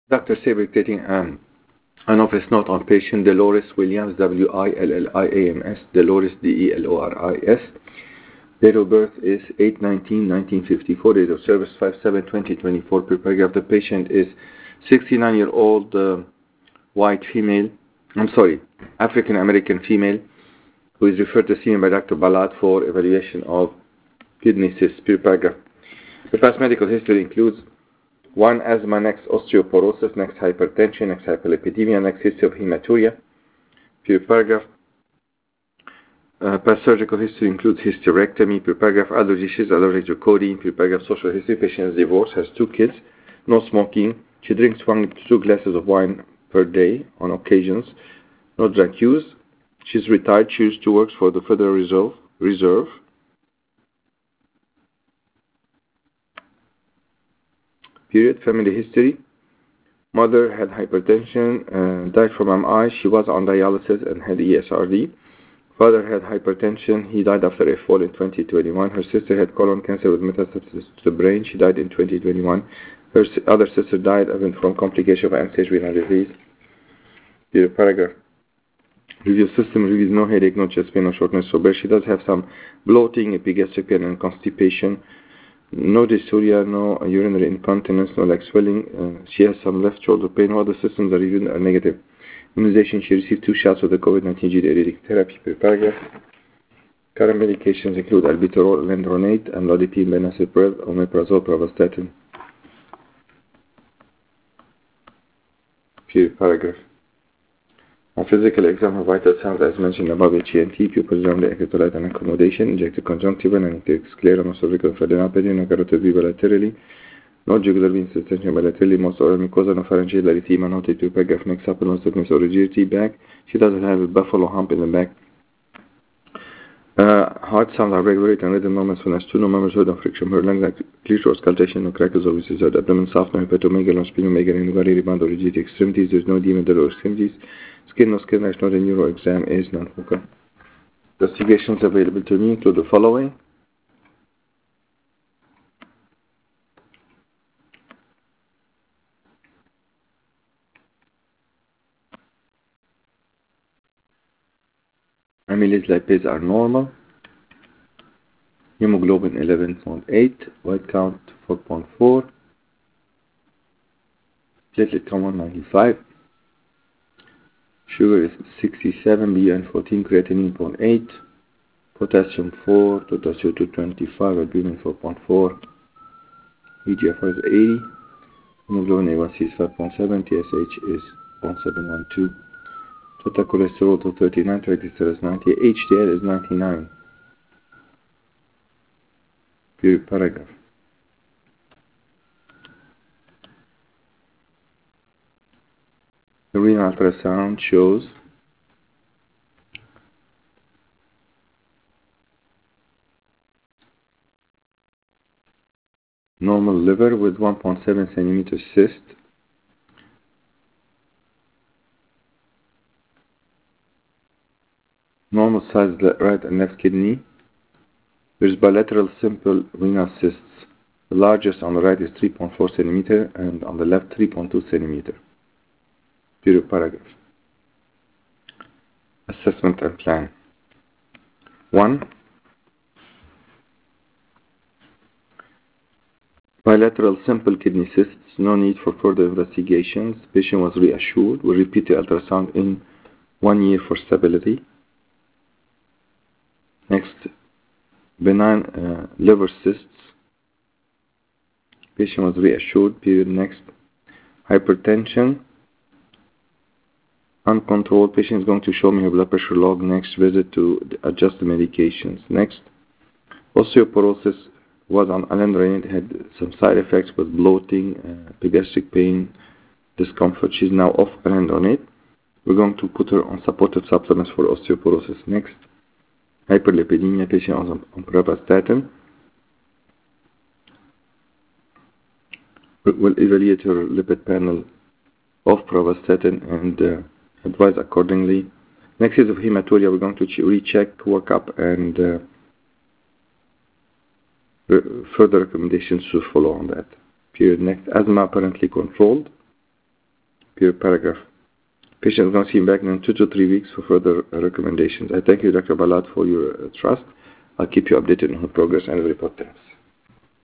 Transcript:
Dr. Saber taking an office note on patient Dolores Williams, Williams, Dolores, Deloris. Date of birth is 8/19/1954. Date of service 5/7/2024. Per paragraph, the patient is 69-year-old white female. African American female, who is referred to seen by Dr. Ballad for evaluation of kidney cysts. Per paragraph, the past medical history includes 1. Asthma, next osteoporosis, next hypertension, next hyperlipidemia, next history of hematuria. Per paragraph, past surgical history includes hysterectomy. Per paragraph, allergy, she's allergic to codeine. Per paragraph, social history, patient is divorced, has 2 kids, no smoking. She drinks 1 to 2 glasses of wine per day on occasions. No drug use. She's retired. She used to work for the Federal Reserve. Period. Family history. Mother had hypertension, died from MI. She was on dialysis and had ESRD. Father had hypertension. He died after a fall in 2021. Her sister had colon cancer with metastasis to the brain. She died in 2021. Her other sister died from complication of end-stage renal disease. Period. Paragraph. Review system reviews no headache, no chest pain, no shortness of breath. She does have some bloating, epigastric pain, and constipation. No dysuria, no urinary incontinence, no leg swelling. She has some left shoulder pain. All the systems are reviewed are negative. Immunization, she received 2 shots of the COVID-19 gene-editing therapy. Per paragraph. Current medications include albuterol, alendronate, amlodipine, benaceprel, omeprazole, pravastatin. Paragraph. On physical exam of vital signs as mentioned above, HENT, pupils generally electrolyte and accommodation, injected conjunctival and sclera, no cervical adenopathy, no carotid V bilaterally, no jugular vein suspension bilaterally, most oral mucosa, no pharyngeal erythema, no T2 paragraph, neck supple, no stiffness or rigidity, back. She doesn't have a buffalo hump in the back. Heart sounds are regulate and rhythm normal as soon as 2, no murmurs heard, no friction her lungs, like clear or auscultation, no crackles or voices heard, abdomen soft, no hepatomegaly, no splenomegaly, no very rebound or rigidity extremities, there's no edema or extremities. Skin no skin rash, not a neuro exam is non-focal. Investigations available to me include the following. Amylase lipase are normal. Hemoglobin 11.8, white count 4.4, platelet count 195. Sugar is 67, BUN 14, creatinine 0.8, potassium 4, total CO2 25, albumin 4.4, eGFR is 80, hemoglobin A1C is 5.7, TSH is 0.712, total cholesterol to 39, triglycerides 90, HDL is 99. Period. Paragraph. The renal ultrasound shows normal liver with 1.7 centimeter cyst, normal sized right and left kidney. There is bilateral simple renal cysts. The largest on the right is 3.4 centimeter and on the left 3.2 centimeter. Period. Paragraph. Assessment and plan. 1. Bilateral simple kidney cysts, no need for further investigations. Patient was reassured. We'll repeat the ultrasound in 1 year for stability. Next, benign liver cysts. Patient was reassured. Period. Next, hypertension, uncontrolled. Patient is going to show me her blood pressure log next visit to adjust the medications. Next, osteoporosis, was on alendronate, had some side effects with bloating, epigastric pain, discomfort. She's now off alendronate. We're going to put her on supportive supplements for osteoporosis. Next, hyperlipidemia, patient on pravastatin. We'll evaluate her lipid panel of pravastatin and advise accordingly. Next is of hematuria. We're going to recheck, work up, and further recommendations to follow on that. Period. Next, asthma apparently controlled. Period. Paragraph. Patient is going to see him back in 2 to 3 weeks for further recommendations. I thank you, Dr. Balad, for your trust. I'll keep you updated on her progress and report terms.